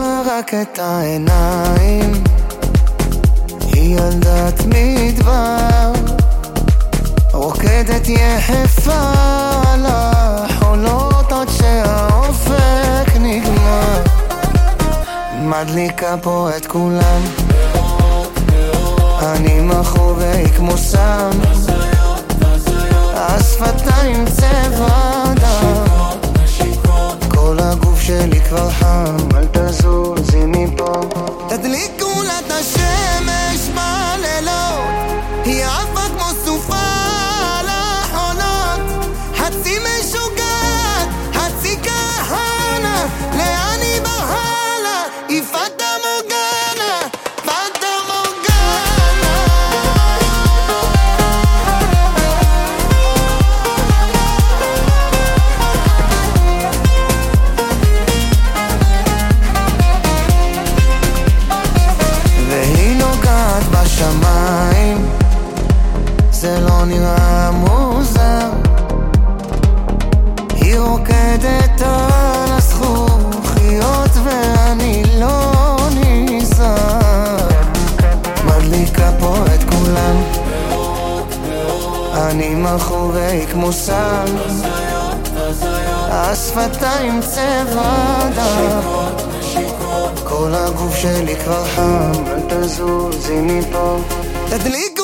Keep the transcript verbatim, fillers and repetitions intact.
לה רק את העיניים, היא ילדת מדבר, רוקדת יחפה על החולות עד שהאופק נגמר, מדליקה פה את כולם, אני מחור והיא כמו סם, השפתיים צבע דם, כל הגוף שלי כבר חם, אל תזוזי מפה, תדליקו לה את השמש בלילות, היא עפה כמו סופה על החולות, חצי משוגעת, חצי כהנה, לאן היא בהלה, היא פתה מורגנה, פתה מורגנה. והיא נוגעת בשמיים, זה לא נראה מוזר, היא רוקדת על הזכוכיות ואני לא נזהר, מדליקה פה את כולם, אני מחור והיא כמו סם, השפתיים צבע דם, כל הגוף שלי כבר חם, אל תזוזי מפה, תדליקו